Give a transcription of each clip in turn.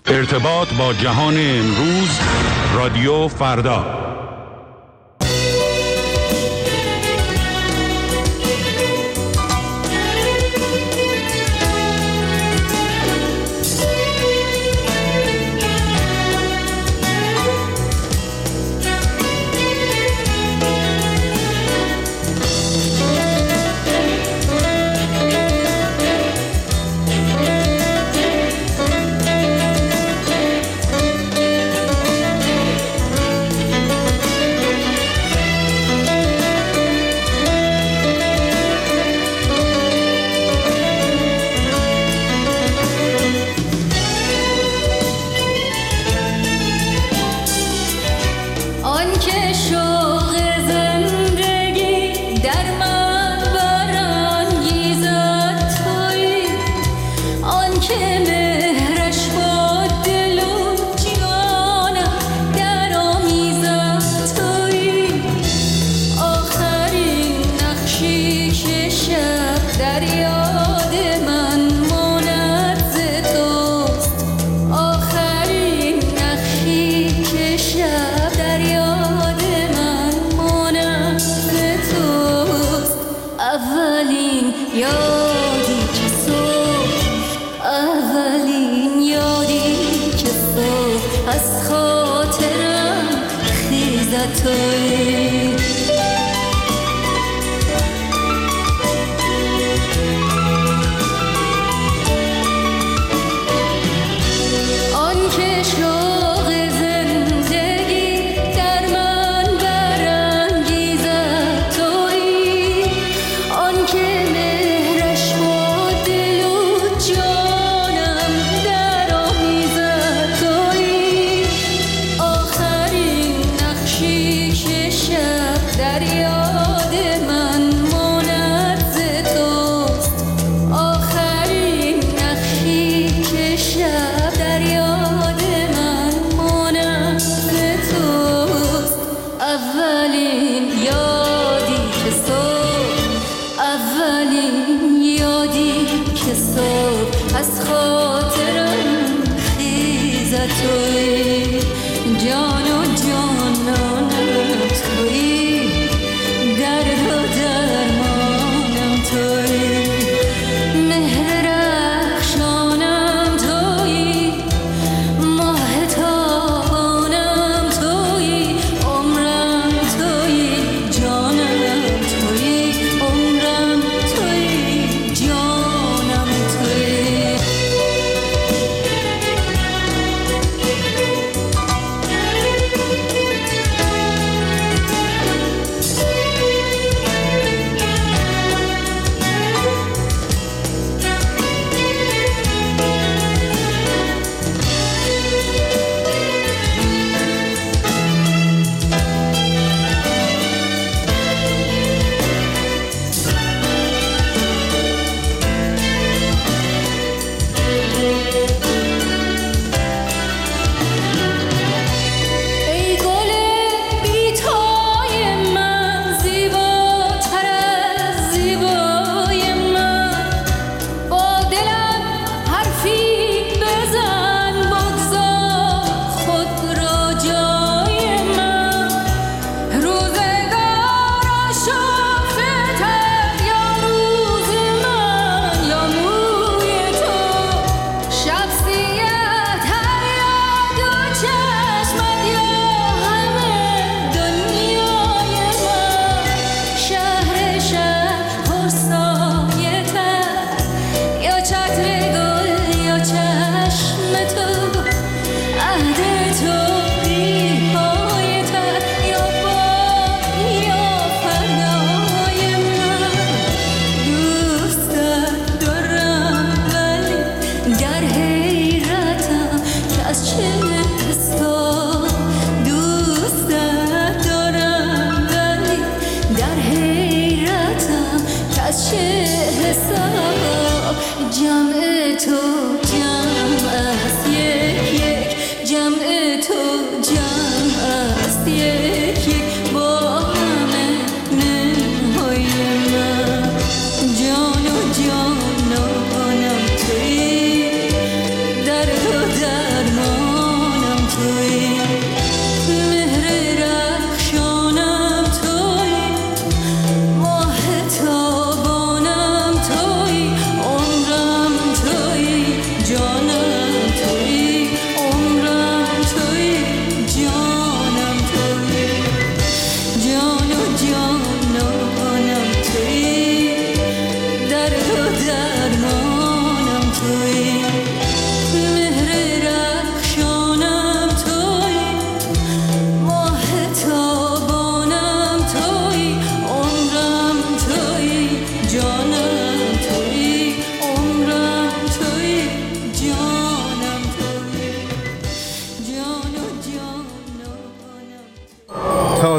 ارتباط با جهان امروز، رادیو فردا. جانانم تویی، درد و درمان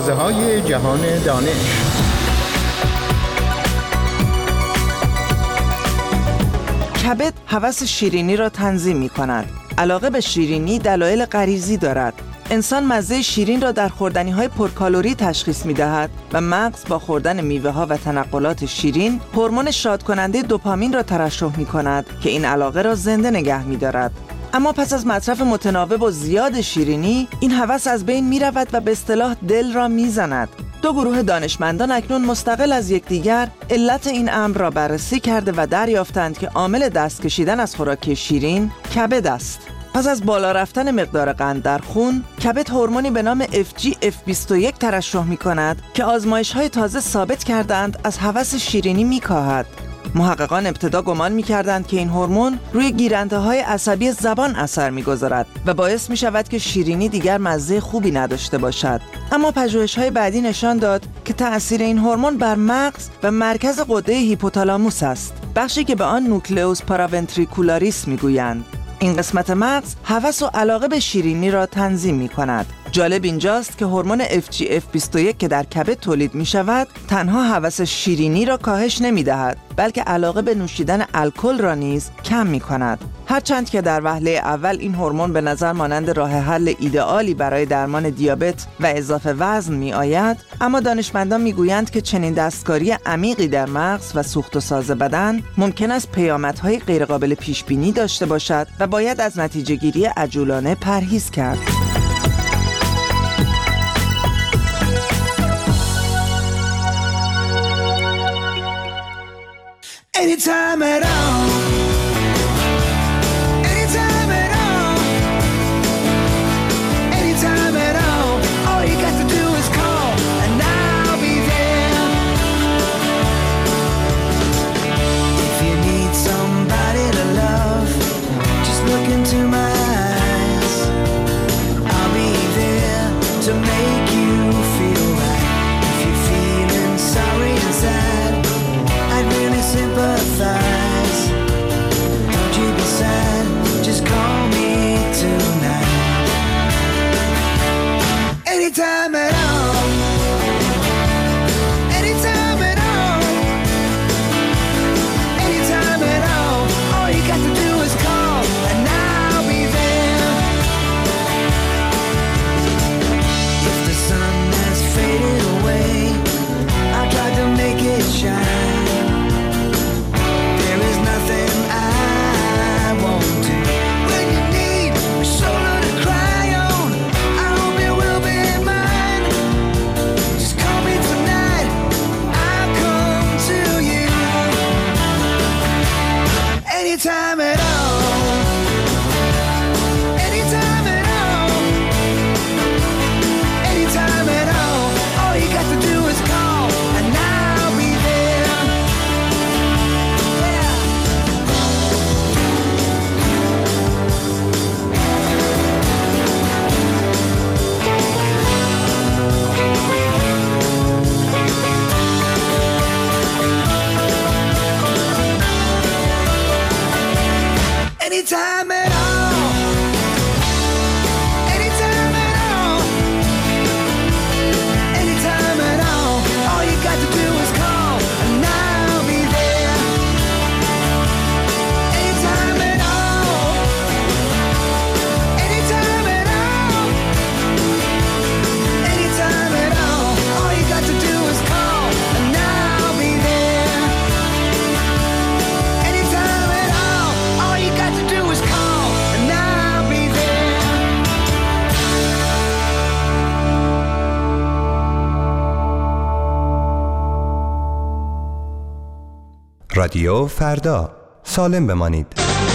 آوازه‌های جهان دانش. کبد هوس شیرینی را تنظیم می‌کند. علاقه به شیرینی دلایل غریزی دارد. انسان مزه شیرین را در خوردنی‌های پرکالری تشخیص می‌دهد و مغز با خوردن میوه‌ها و تنقلات شیرین هورمون شادکننده دوپامین را ترشح می‌کند که این علاقه را زنده نگه می‌دارد. اما پس از مصرف متناوب و زیاد شیرینی، این هوس از بین می‌رود و به اصطلاح دل را می‌زند. دو گروه دانشمندان اکنون مستقل از یکدیگر علت این امر را بررسی کرده و دریافتند که عامل دست کشیدن از خوراک شیرین کبد است. پس از بالا رفتن مقدار قند در خون، کبد هورمونی به نام FGF21 ترشح می‌کند که آزمایش‌های تازه ثابت کردند از هوس شیرینی می‌کاهد. محققان ابتدا گمان می‌کردند که این هورمون روی گیرنده‌های عصبی زبان اثر می‌گذارد و باعث می‌شود که شیرینی دیگر مزه خوبی نداشته باشد. اما پژوهش‌های بعدی نشان داد که تأثیر این هورمون بر مغز و مرکز غده هیپوتالاموس است، بخشی که به آن نوکلئوس پاراونتریکولاریس می‌گویند. این قسمت مغز هوس و علاقه به شیرینی را تنظیم می‌کند. جالب اینجاست که هورمون FGF21 که در کبد تولید می‌شود، تنها هوس شیرینی را کاهش نمی‌دهد، بلکه علاقه به نوشیدن الکل را نیز کم می‌کند. هرچند که در وهله اول این هورمون به نظر مانند راه حل ایدئالی برای درمان دیابت و اضافه وزن می‌آید، اما دانشمندان می‌گویند که چنین دستکاری عمیقی در مغز و سوخت و ساز بدن ممکن است پیامدهای غیرقابل پیش‌بینی داشته باشد و باید از نتیجه‌گیری عجولانه پرهیز کرد. Anytime at all, anytime at all, anytime at all, all you got to do is call and I'll be there. If you need somebody to love, just look into my eyes. I'll be there to make you feel right. If you're feeling sorry and sad, I'd really sympathize. Don't you be sad, just call me tonight. Anytime at all, anytime at all, anytime at all, all you got to do is call and I'll be there. If the sun has faded away, I'll try to make it shine. Anytime at all, anytime at all, anytime at all, all you got to do is call and I'll be there. Yeah. Anytime at all, anytime at all, anytime at all, all you got to do is call and I'll be there. Anytime at all, anytime at all, anytime at all, all you got to do is call and I'll be there. Anytime at all, all you got to do is call and I'll be there. رادیو فردا، سالم بمانید.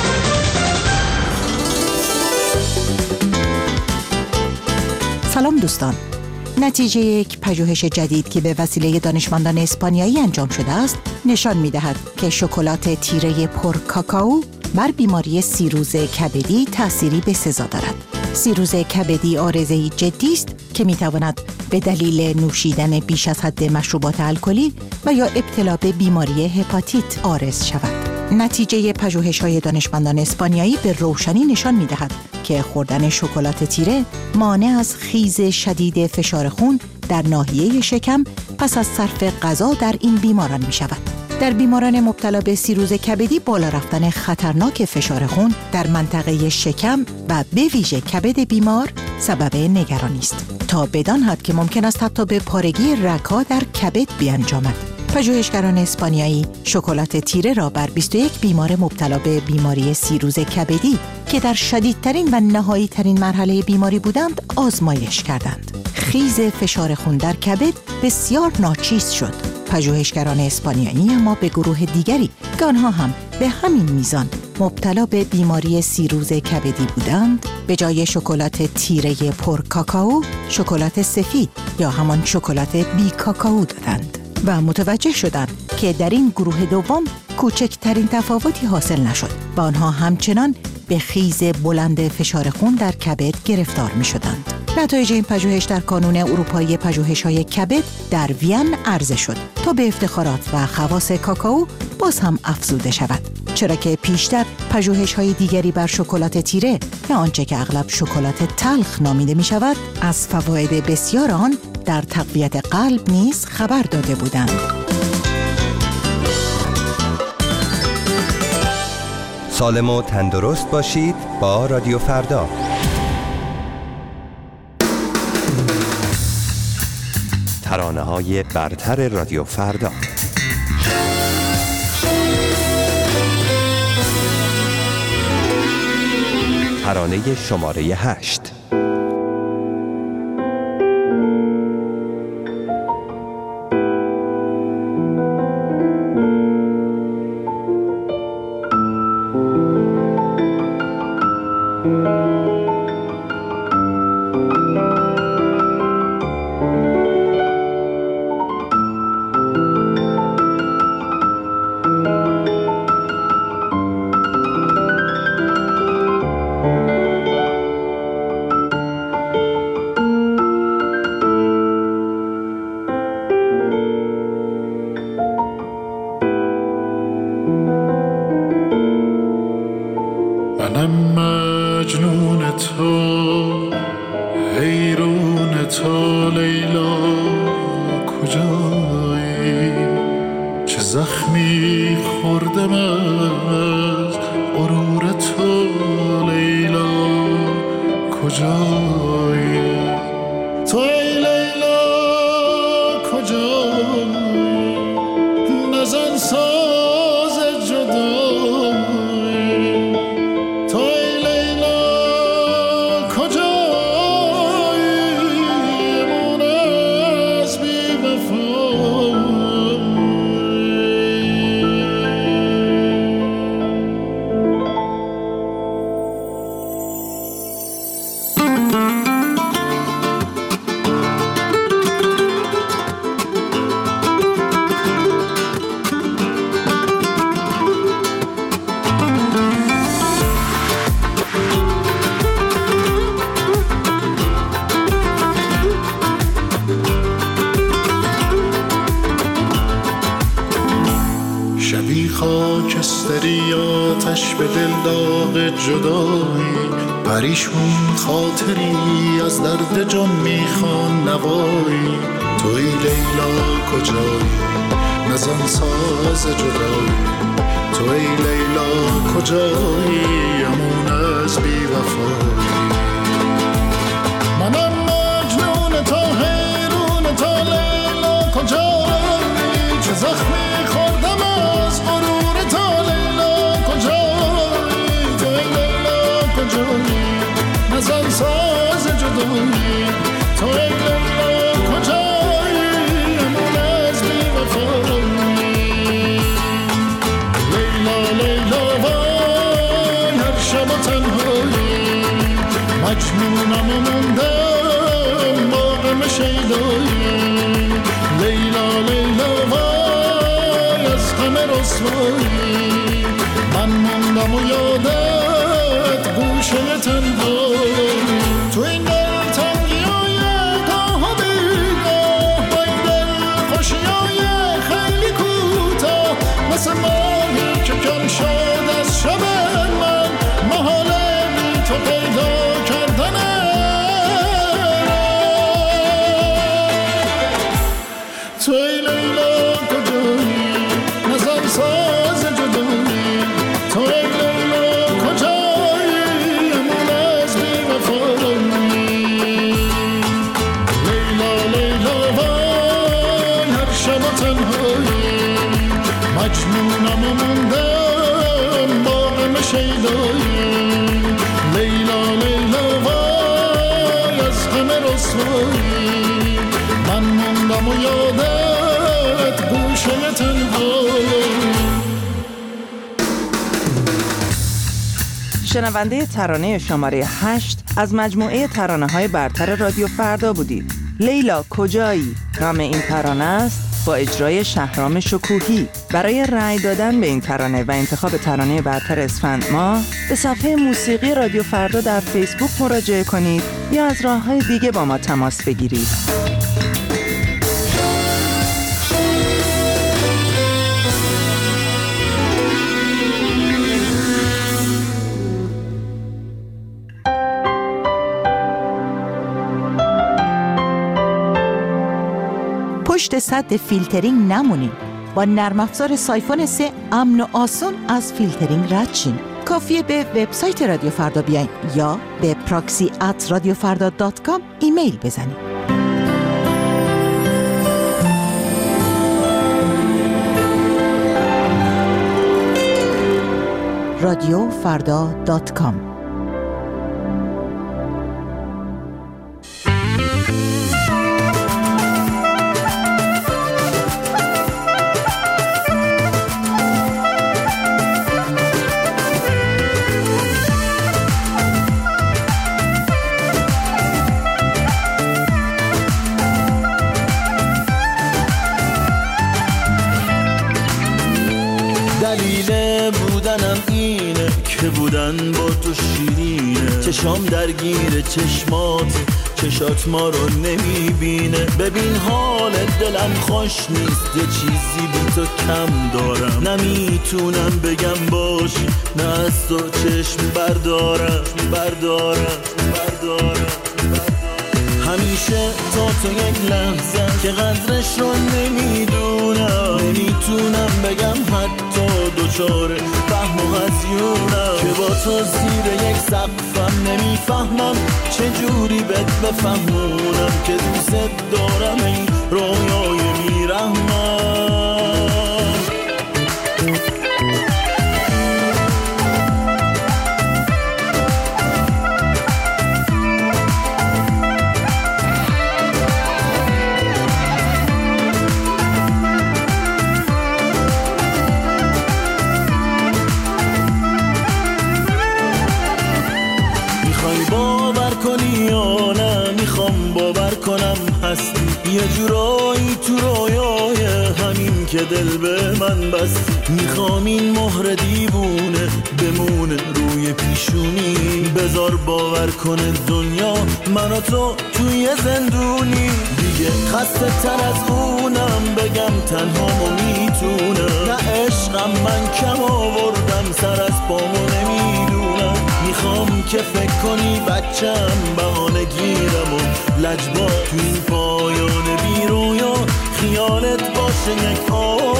سلام دوستان. نتیجه یک پژوهش جدید که به وسیله دانشمندان اسپانیایی انجام شده است نشان می‌دهد که شکلات تیره پر کاکائو بر بیماری سیروز کبدی تأثیری بسزا دارد. سیروز کبدی عارضه‌ای جدی است که می‌تواند به دلیل نوشیدن بیش از حد مشروبات الکلی و یا ابتلا به بیماری هپاتیت عارض شود. نتیجه پژوهش‌های دانشمندان اسپانیایی به روشنی نشان می‌دهد که خوردن شکلات تیره مانع از خیز شدید فشار خون در ناحیه شکم پس از صرف غذا در این بیماران می شود. در بیماران مبتلا به سیروز کبدی بالا رفتن خطرناک فشار خون در منطقه شکم و به ویژه کبد بیمار سبب نگرانی است، تا بدان حد که ممکن است حتی به پارگی رگ‌ها در کبد بیانجامد. پژوهشگران اسپانیایی شکلات تیره را بر 21 بیمار مبتلا به بیماری سیروز کبدی که در شدیدترین و نهایی ترین مرحله بیماری بودند آزمایش کردند. خیز فشار خون در کبد بسیار ناچیز شد. پژوهشگران اسپانیایی اما به گروه دیگری که آنها هم به همین میزان مبتلا به بیماری سیروز کبدی بودند، به جای شکلات تیره پر کاکائو، شکلات سفید یا همان شکلات بی کاکائو دادند و متوجه شدند که در این گروه دوم کوچکترین تفاوتی حاصل نشد و آنها همچنان به خیز بلند فشار خون در کبد گرفتار می شدند. نتایج این پژوهش در کانون اروپایی پژوهش‌های کبد در وین عرضه شد تا به افتخارات و خواص کاکائو باز هم افزوده شود، چرا که پیشتر پژوهش‌های دیگری بر شکلات تیره یا آنچه که اغلب شکلات تلخ نامیده می شود از فواید بسیار آن در تقویت قلب نیز خبر داده بودند. سالم و تندرست باشید با رادیو فردا. ترانه‌های برتر رادیو فردا. ترانه شماره 8. منم مجنون تو، حیرون تو لیلا، کجایی؟ چه زخمی خوردم از غرور تو لیلا، کجایی؟ تو ای لیلا کجایی؟ نزن ساز جدایی. تو ای لیلا کجایی؟ من از بی وفایی. شبی خاکستری آتش به دل داغ جدایی، پریشون خاطری از درد جان میخوان نوایی. توی لیلا کجایی؟ نزن ساز جدایی. توی لیلا کجایی؟ امون از بی وفایی. منم مجنون تو، حیرون تو لیلا، کجایی؟ چه زخمی خوردم از غرور تو لیلا، کجایی؟ تو لیلا کجایی؟ نزن ساز جدایی. تو لیلا کجایی؟ امون از بی وفایی. لیلا لیلا وای هر شب تنهایی، مجنونم و موندم با غم شیدایی. لیلا لیلا وای از غم رسوایی، من موندم و یادت گوشه تنهایی. تو این دل تنگیای گاه و بیگاه، با این دل خوشیای خیلی کوتاه، مثل ماهی که کم شد از شب من، محاله بی تو پیدا کردنه. شنونده ترانه شماره 8 از مجموعه ترانه‌های برتر رادیو فردا بودید. لیلا کجایی نام این ترانه است با اجرای شهرام شکوهی. برای رأی دادن به این ترانه و انتخاب ترانه برتر اسفند ماه به صفحه موسیقی رادیو فردا در فیسبوک مراجعه کنید یا از راه‌های دیگه با ما تماس بگیرید. پشت سد فیلترینگ نمونید. با نرم افزار سایفون 3 امن و آسون از فیلترینگ رد شین. کافیه به وبسایت رادیو فردا بیاین یا به proxy@radiofarda.com ایمیل بزنید. radiofarda.com. بودن با تو شیرینه، چشام درگیر چشمات، چشات ما رو نمیبینه. ببین حال دلم خوش نیست، یه چیزی بی تو کم دارم. نمیتونم بگم باشی، نه از تو چشم بردارم. همیشه تا تو یک لحظه که قدرش رو نمیتونم بگم حتی دوچاره فهم و هزیونم، که با تو زیر یک سقفم نمیفهمم چجوری بهت بفهمونم که دوست دارم این رویای میرحمم. هستی یه جورایی تو رویای همین که دل به من بستی. میخوام این مهر دیوونه بمونه روی پیشونی، بذار باور کنه دنیا من و تو توی زندونی. دیگه خسته تر از اونم بگم تنهامو میتونم، نه عشقم من کم آوردم سر از پامو نمیدونم. میخوام که فکر کنی بچم بهانه گیرم و لجبا تو این پایان بی رویا خیالت باشه یک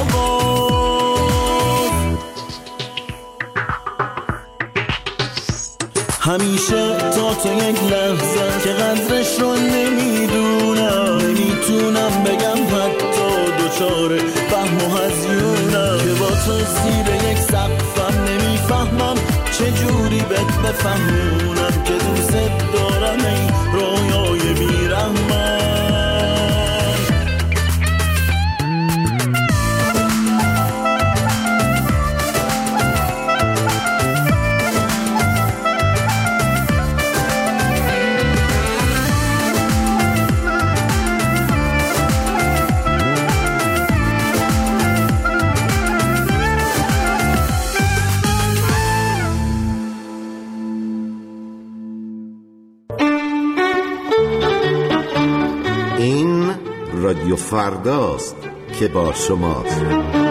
آغاز. همیشه تا تو یک لحظه که قدرش رو نمیتونم بگم حتی دوچاره فهم و هزیونم، که با تو زیر یک سقفم نمیفهمم چجوری بهت بفهمونم که دوست دارم این رویای بیرحمم. رادیو فرداست که با شماست.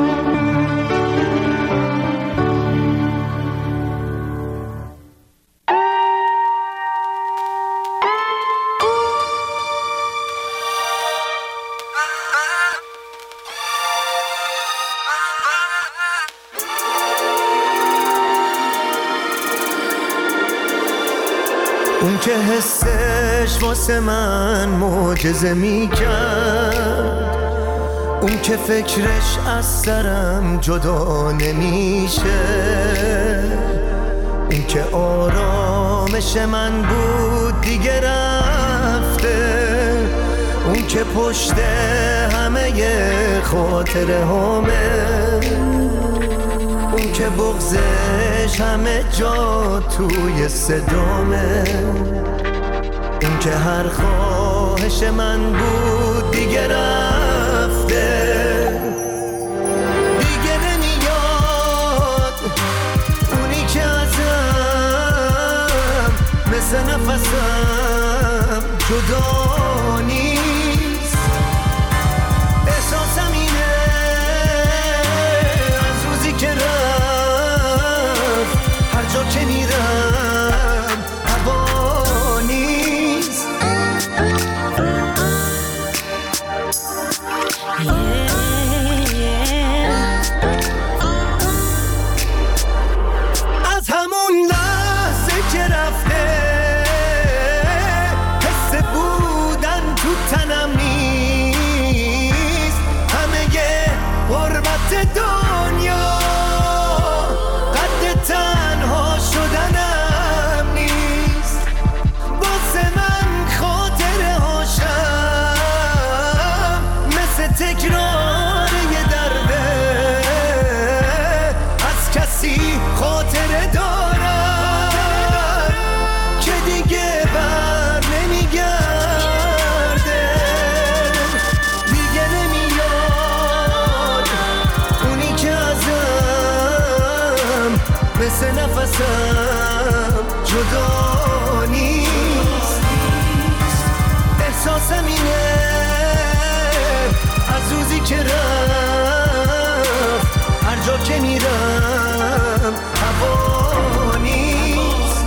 اون که حسش واسه من معجزه میکرد، اون که فکرش از سرم جدا نمیشه، اون که آرامش من بود دیگه رفته، اون که پشت همه خاطره همه، اون که که بغضش همه جا توی صدامه، اون که هر خواهش من بود دیگه رفته، دیگه نمیاد اونی که ازم مثل نفسم جدا نیست. احساسم اینه از روزی که رفت هر جا که میرم هوا نیست. از همون لحظه که رفته حس بودن تو تنم نیست، همه غربت دنیا قد تنها شدنم نیست. واسه من خاطره هاشم مثل تکرار یه درده، از کسی خاطره دارم که دیگه بر نمیگرده، دیگه نمیاد اونی که ازم مثل نفسم جدا نیست. احساسم اینه از روزی که رفت هر جا که میرم هوا نیست.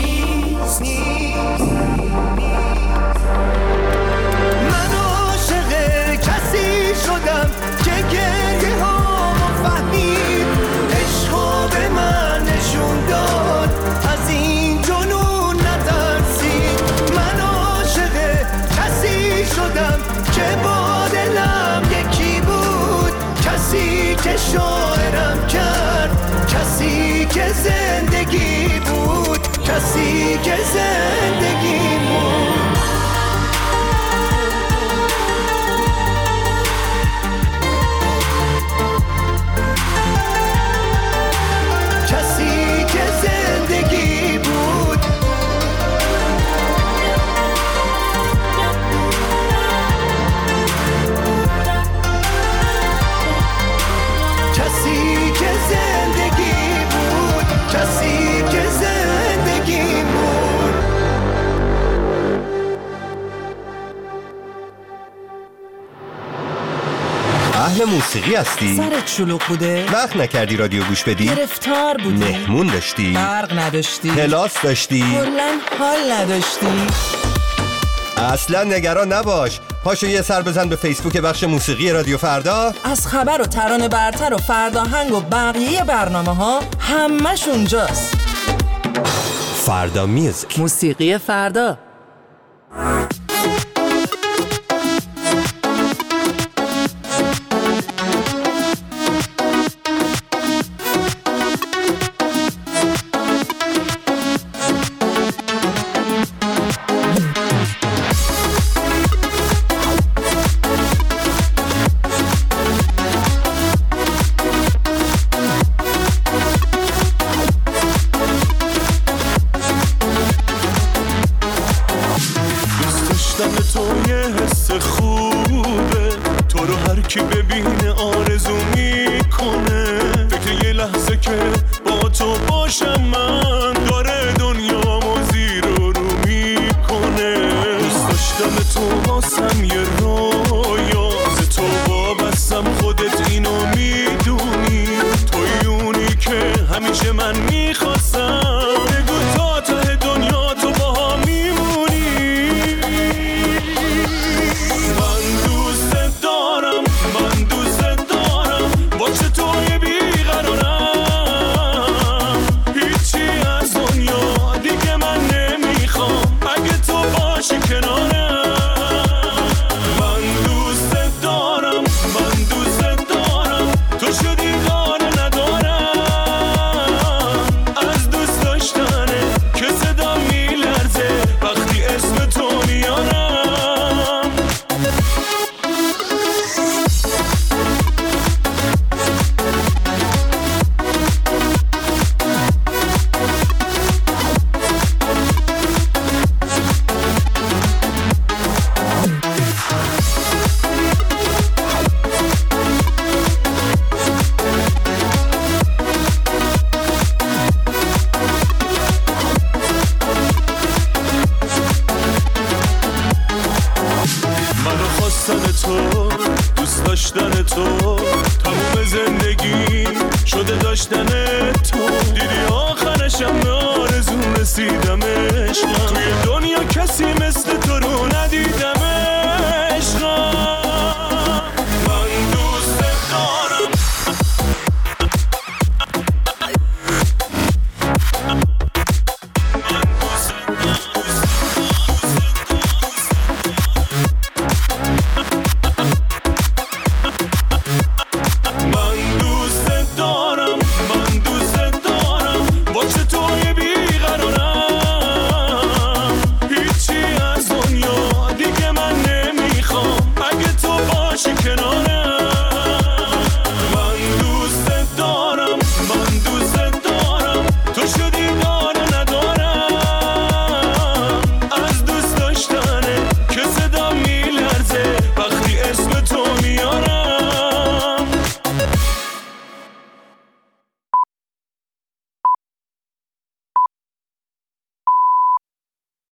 من عاشق کسی شدم که گریه هامو فهمید، عشقو به من نشون داد، از این جنون نترسید. من عاشق کسی شدم که با دلم یکی بود، کسی که شاعرم کرد، کسی که زندگی بود، کسی که زندگی بود. کسی که زندگی بود. کسی که زندگی بود، کسی که زندگی بود. اهل موسیقی هستی؟ سرت شلوغ بوده؟ وقت نکردی رادیو گوش بدی؟ گرفتار بودی؟ مهمون داشتی؟ برق نداشتی؟ کلاس داشتی؟ کلاً حال نداشتی؟ اصلا نگران نباش، پاشو یه سر بزن به فیسبوک بخش موسیقی رادیو فردا. از خبر و ترانه برتر و فرداهنگ و بقیه برنامه ها همش اونجاست. فردا میوزیک، موسیقی فردا.